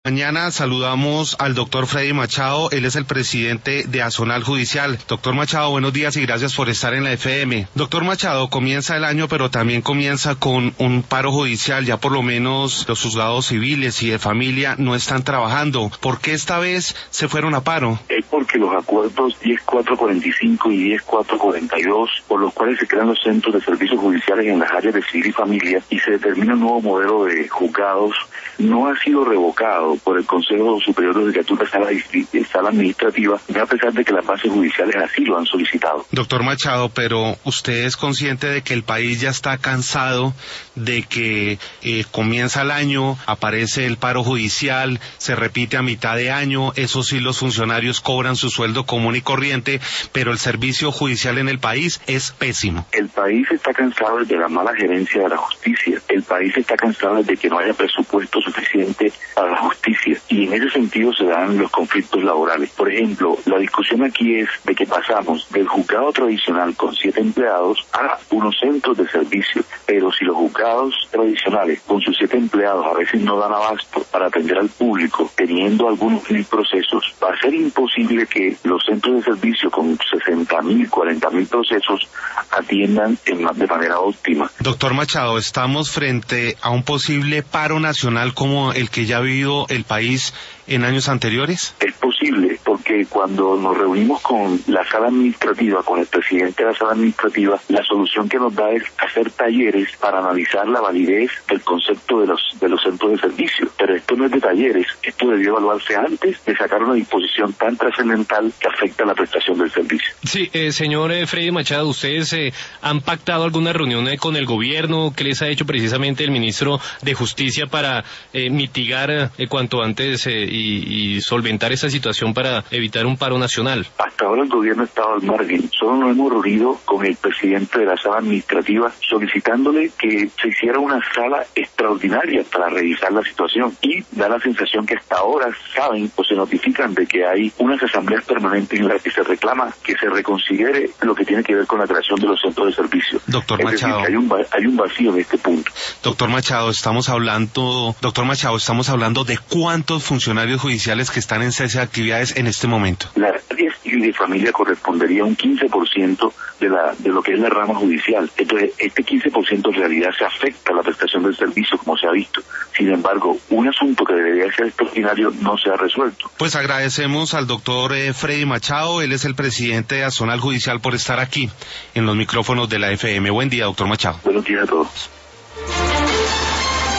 Mañana saludamos al doctor Freddy Machado, él es el presidente de Azonal Judicial. Doctor Machado, buenos días y gracias por estar en la FM. Doctor Machado, comienza el año, pero también comienza con un paro judicial. Ya por lo menos los juzgados civiles y de familia no están trabajando. ¿Por qué esta vez se fueron a paro? Es porque los acuerdos 10445 y 10442, por los cuales se crean los centros de servicios judiciales en las áreas de civil y familia y se determina un nuevo modelo de juzgados, no ha sido revocado por el Consejo Superior de Judicatura Sala Administrativa, a pesar de que las bases judiciales así lo han solicitado. Doctor Machado, pero usted es consciente de que el país ya está cansado de que comienza el año, aparece el paro judicial, se repite a mitad de año, eso sí, los funcionarios cobran su sueldo común y corriente, pero el servicio judicial en el país es pésimo. El país está cansado de la mala gerencia de la justicia, el país está cansado de que no haya presupuesto suficiente para la justicia, y en ese sentido se dan los conflictos laborales. Por ejemplo, la discusión aquí es de que pasamos del juzgado tradicional con 7 empleados a unos centros de servicio, pero si los juzgados tradicionales con sus 7 empleados a veces no dan abasto para atender al público, teniendo algunos mil procesos, va a ser imposible que los centros de servicio con 60.000, 40.000 procesos atiendan de manera óptima. Doctor Machado, estamos frente a un posible paro nacional como el que ya ha vivido el país en años anteriores. Es posible, porque cuando nos reunimos con la sala administrativa, con el presidente de la sala administrativa, la solución que nos da es hacer talleres para analizar la validez del concepto de los centros de servicio. Pero esto no es de talleres, esto debió evaluarse antes de sacar una disposición tan trascendental que afecta la prestación del servicio. Sí, señor Freddy Machado, ¿ustedes han pactado alguna reunión con el gobierno? ¿Qué les ha hecho precisamente el ministro de Justicia para mitigar cuanto antes y solventar esa situación para evitar un paro nacional? Hasta ahora el gobierno ha estado al margen. Solo nos hemos reunido con el presidente de la sala administrativa solicitándole que se hiciera una sala extraordinaria para revisar la situación, y da la sensación que hasta ahora saben o se notifican de que hay unas asambleas permanentes en las que se reclama que se reconsidere lo que tiene que ver con la creación de los centros de servicio. Doctor Machado, decir, que hay un vacío en este punto. Doctor Machado, estamos hablando de cuántos funcionarios judiciales que están en cese de actividades en este momento. La área civil y familia correspondería a un 15% de lo que es la rama judicial. Entonces, este 15% en realidad se afecta a la prestación del servicio, como se ha visto. Sin embargo, un asunto que debería ser extraordinario no se ha resuelto. Pues agradecemos al doctor Freddy Machado, él es el presidente de Azonal Judicial, por estar aquí en los micrófonos de la FM. Buen día, doctor Machado. Buenos días a todos.